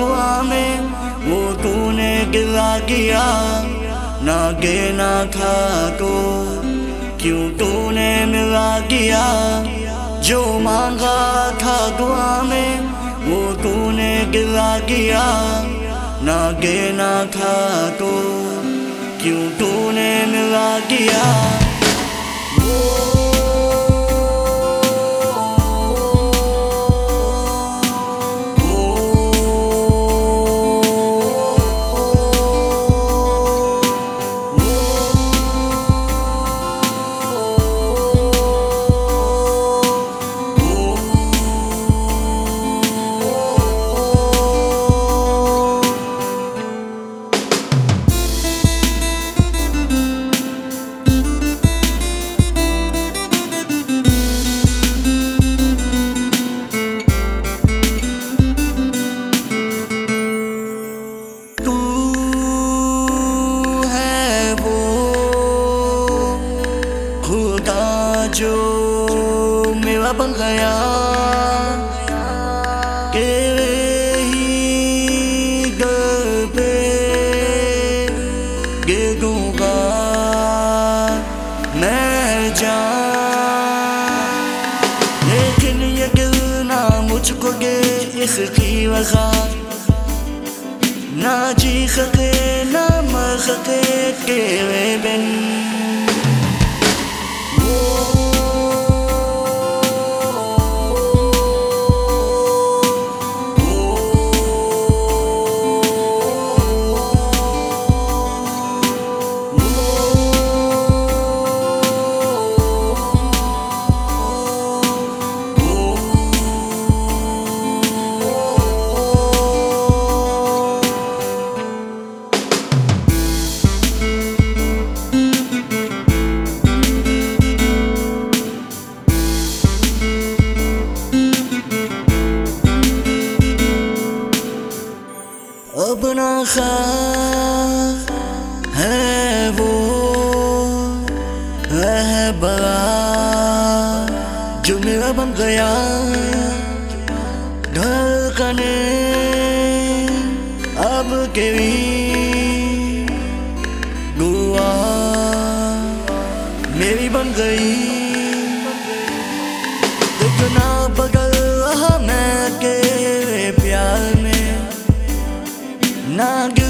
दुआ में वो तूने गिला किया, ना गे ना था तो क्यों तूने मिला किया। जो मांगा था दुआ में वो तूने गिला किया, ना गे ना था तो क्यों तूने मिला किया। जो मेरा बन गया तेरे ही घर पे गिरूंगा मैं जान, लेकिन ये गिरना मुझको गे इसकी वजह ना जी सके ना मर सके तेरे बिन। अब ना ख्वाब है वो रहबरा जो मेरा बन गया, धड़कने अब तेरी दुआ मेरी बन गई। इतना बदल रहा मैं तेरे प्यार में, ना